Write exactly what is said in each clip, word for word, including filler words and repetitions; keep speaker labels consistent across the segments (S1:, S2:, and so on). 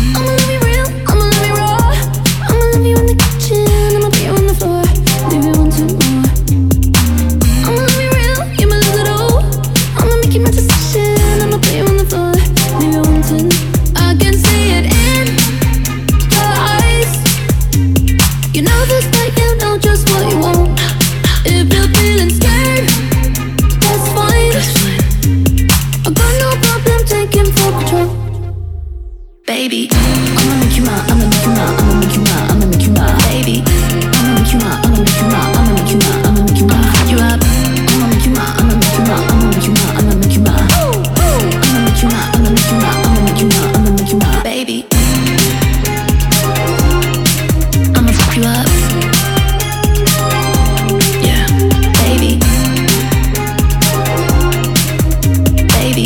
S1: I'ma love you real, I'ma love you raw. I'ma love you in the kitchen, I'ma put you on the floor. Leave you wanting more. I'ma love you real, you may lose it all. I'ma make you my decision, I'ma put you on the floor. Leave you wanting. I can see it in your eyes. You know this, but you know just what you want. If you're feeling scared, that's fine. I got no problem taking full control. Baby, I'ma make you mine, I'ma make you mine, I'ma make you mine, I'ma make you mine. Baby, I'ma make you mine, I'ma make you mine, I'ma make you mine, I'ma make you mine. I'ma fuck you up. I'ma make you mine, I'ma make you mine, I'ma make you mine, I'ma make you mine. I'ma make you mine, I'ma make you mine, I'ma make you mine, I'ma make you mine. Baby, I'ma fuck you up. Yeah, baby, baby.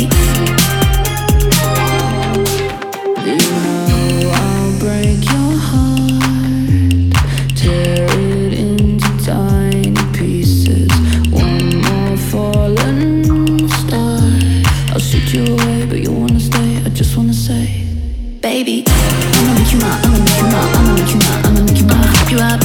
S2: You know I'll break your heart, tear it into tiny pieces. One more fallen star. I'll shoot you away, but you wanna stay. I just wanna say,
S1: Baby, I'ma make you mine, I'ma make you mine, I'ma make you mine, I'ma make you mine. I'ma fuck you up.